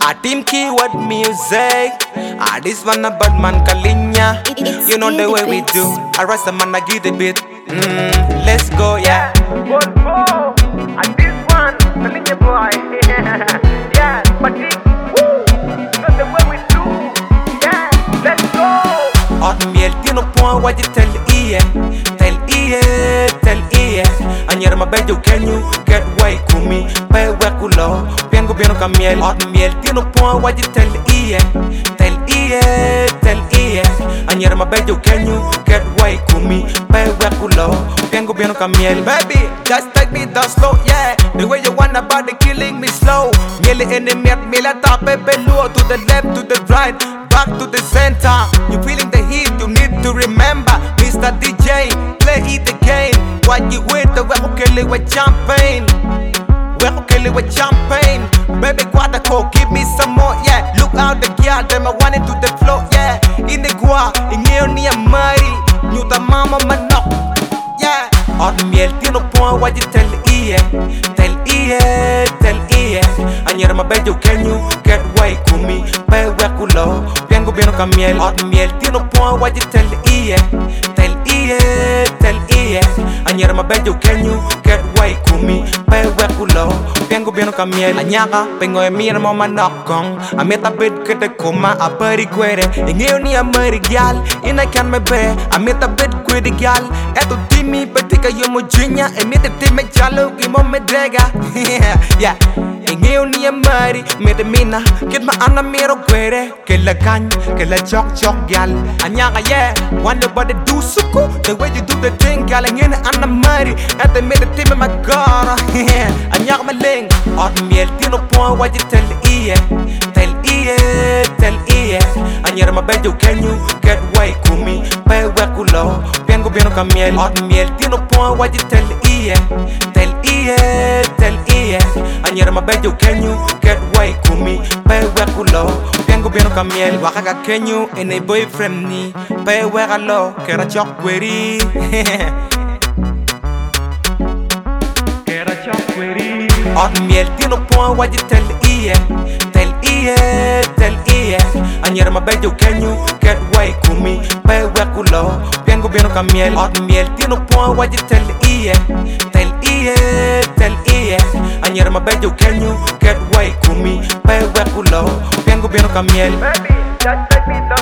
A team keyword music. This one a bad man Kalinya. You know the way we do. I rest a man I give the beat. Let's go, yeah. And this one, Kalinya boy. Yeah, but this, you know the way we do. Yeah, let's go. Hot miel tiene point what you tell Ian. Tell Ian, tell Ian. Añera ma bello can you get way kumi. Pe wekulo, piengo pieno camiel. Hot miel tiene point what you tell Ian. Tell Ian, tell Ian. Añera ma bello can you get way kumi. Pe wekulo, piengo pieno camiel. Baby, just take me down slow, yeah. The way you wanna body killing me slow. Miele in the miel, miele tape below. To the left, to the right, back to the center. You feeling the heat, you need to remember. Mr. DJ, play it again. What you with the way kill it with champagne. We kill it with champagne. Baby, quadako, give me some more, yeah. Look out the girl, them I want it to the floor, yeah. In the gua, in here near Mari. You the mama manok, yeah. Hot miel, tiene point what you tell Ian. Tell Ian, tell Ian. Añera ma bello, can you get way kumi? Pe wekulo, piengo pieno camiel. Hot miel, tiene point what you tell Ian. Tell Ian, tell Ian. Añera ma bello, can you get way kumi? Pe wekulo, piengo pieno camiel. Añaga, pengo e mira mo manokong. A meta bit kete kuma a peri quere. Ingeo ni a meri gal, ina can me be. A meta bit quere gal. Eto dimi betika yo mo jinya. E meta time chalo ki mo me drega. Yeah. Ingeo ni a meri, meta mina. Kit ma ana mero quere. Que la can, que la chok gal. Añaga yeah, want nobody do suku. The way you do the thing gal. Ingene ana meri. Eto meta time ma gara. Añaga ma ling. Hot miel tiene point what you tell Ian. Tell Ian, tell Ian. Añera ma bello can you get way kumi. Pe wekulo, piengo pieno camiel. Hot miel tiene point what you tell Ian. Tell Ian, tell Ian. Añera ma bello can you get way kumi. Pe wekulo, piengo pieno camiel. Wakaga can you in a boyfriend ni. Pe wekalo, kera chok query. Hot miel tiene point what you tell Ian. Tell Ian, tell Ian. Añera ma bello can you get way kumi. Pe wekulo, piengo pieno camiel. Hot miel tiene point what you tell Ian. Tell Ian, tell Ian. Añera ma bello can you get way kumi. Pe wekulo, piengo pieno camiel. Baby, just take me down.